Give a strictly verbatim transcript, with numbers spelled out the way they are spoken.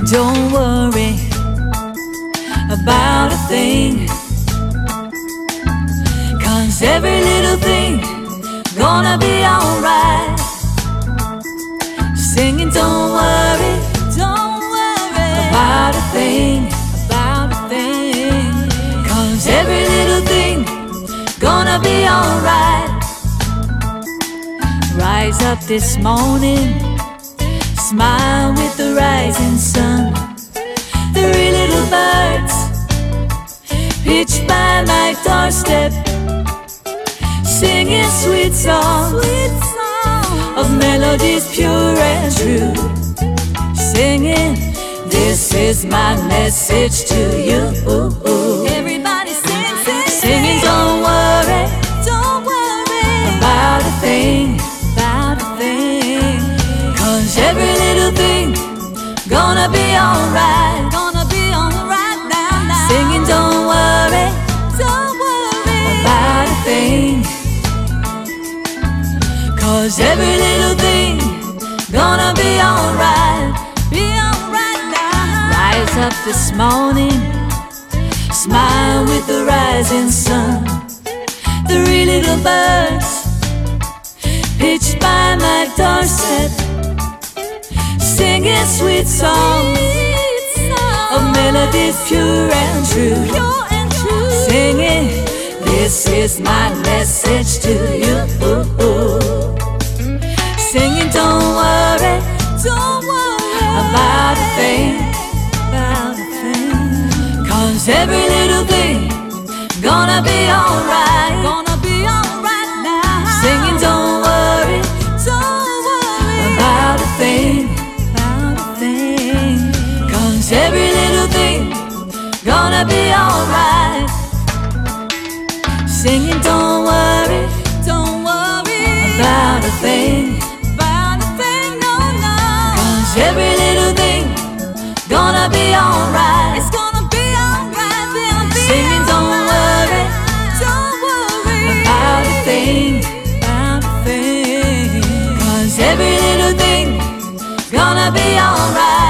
Don't worry about a thing, 'cause every little thing gonna be alright. Singing, don't worry, don't worry about a thing, about a thing, 'cause every little thing gonna be alright. Rise up this morning, smile with the rising sun. Three little birds pitched by my doorstep, singing sweet songs, sweet songs of melodies pure and true. Singing, this is my message to you. Everybody sing, sing, singing, don't worry, don't worry about a thing, about a thing, 'cause every little thing gonna be alright, gonna be alright now, now. Singing, don't worry, don't worry about a thing, 'cause every little thing gonna be alright, be alright now. Rise up this morning, smile with the rising sun. Three little birds pitched by my doorstep, singing sweet songs of melodies pure and true. Singing, this is my message to you. Singing, don't worry, don't worry about a thing, about a thing, 'cause every little thing gonna be alright, gonna be alright now. Singing, don't worry, don't worry about a thing, about a thing, 'cause every little thing gonna be alright. Singing, don't worry, don't worry about a thing, about a thing, no, no, 'cause every little thing gonna be alright. It's gonna be alright, gonna be singing, don't worry, don't worry about a thing, about a thing, 'cause every little thing gonna be alright.